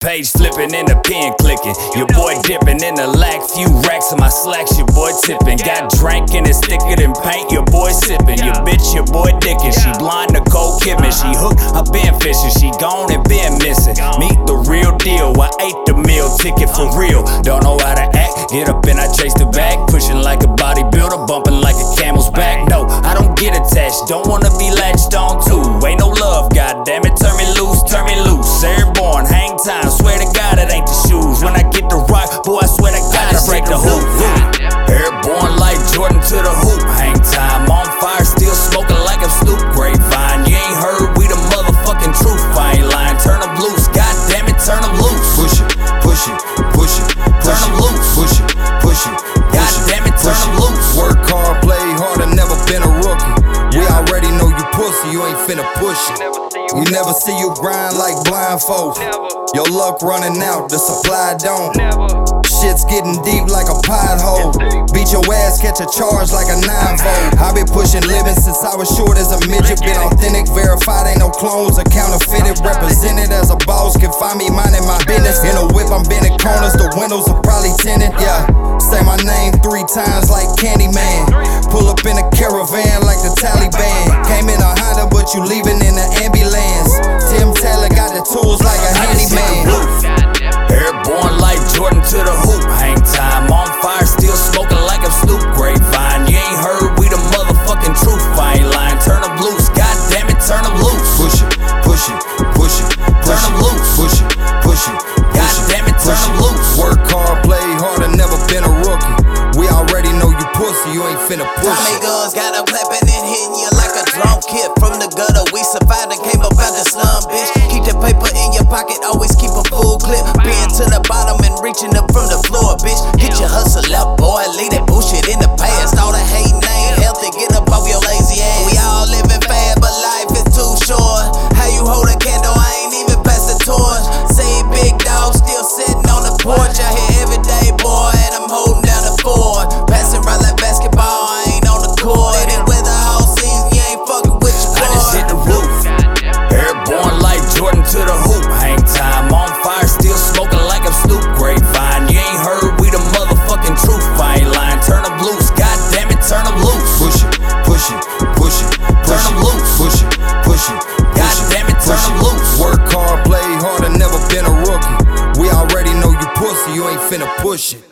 Page flipping and the pen clicking. Your boy dipping in the lack. Few racks in my slacks, your boy tipping. Got drank and it's thicker than paint, your boy sipping. Your bitch, your boy dicking. She blind to cold Kidman. She hooked, I been fishing. She gone and been missing. Meet the real deal. I ate the meal ticket for real. Don't know how to act. Get up and I chase the bag. Pushing like a bodybuilder, bumping like a camel's back. No, I don't get attached. Don't wanna be latched on to. Ain't no love, goddamn it. Turn me loose, turn me loose. Airborne, hang time. Swear to God it ain't the shoes. When I get the rock, boy, I swear to God I break the hoop. Airborne like Jordan to the hoop. Hang time, on fire, still smoking like I'm Snoop. Grapevine, you ain't heard, we the motherfucking truth. I ain't lying, turn them loose. God damn it, turn them loose. Push it, push it, push it, turn them loose. Push it, push it, God damn it, turn them loose. Work hard, play hard, and never been a rookie. We already know you pussy, you ain't finna push it. We never see you grind like blind folks. Your luck running out, the supply don't. Shit's getting deep like a pothole. Beat your ass, catch a charge like a 9-volt. I been pushing living since I was short as a midget. Been authentic, verified, ain't no clones or counterfeited. Represented as a boss, can find me minding my business. In a whip, I'm bending corners, the windows are probably tinted. Yeah, say my name 3 times like Candyman. Pull up in a caravan like the Taliban. Came in a Honda, but you leaving in the ambulance. Tim Taylor got the tools like a handyman. Airborne like Jordan to the hoop. Hang time, on fire, still smoking like I'm Snoop. Grapevine, you ain't heard, we the motherfucking truth. I ain't lying, turn them loose. God damn it, turn them loose. Push it, push it, push it, turn them loose. Push it, push it, God damn it, turn them loose. Work hard, play hard, and never been a rookie. We already know you pussy, you ain't finna push Tommy it. guns got them clapping and hitting you like a drum kit. From the gutter, we survived and came up out the slum, bitch. Keep the paper in your pocket, always keep a full clip. Being to the bottom and reaching up from the floor, bitch. Get your hustle up, boy, leave that bullshit in the past. All the hate ain't healthy, get up off your lazy ass. We all living fast, but life is too short. How you hold a candle, I ain't even pass the torch. Say big dog, still sitting on the porch. I hear every day, boy, and I'm holding down the fort. Passing around like basketball, I ain't on the court. And with the whole season, you ain't fucking with your boy. I just hit the roof. Airborne like Jordan to the hoop. Hang time, on fire, still smoking like I'm Snoop. Grapevine, you ain't heard, we the motherfucking truth. I ain't lying, turn them loose. God damn it, turn them loose. Push it, push it, push it, turn them loose. Push it, push it, God damn it, turn them loose. Work hard, play hard, and never been a rookie. We already know you pussy, you ain't finna push it.